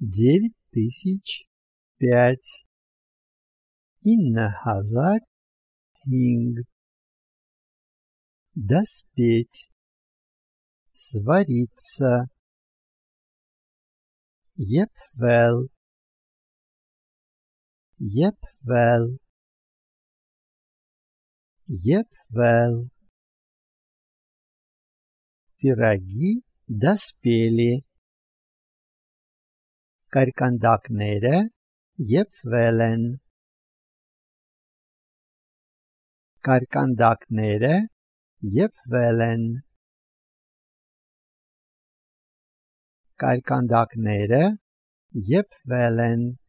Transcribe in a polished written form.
9005. Инна Хазарь Хинг. Доспеть. Свариться. Епвел. Епвел. Епвел. Пироги доспели. Karkandakները եպվել են. Karkandakները եպվել են. Karkandakները եպվել են.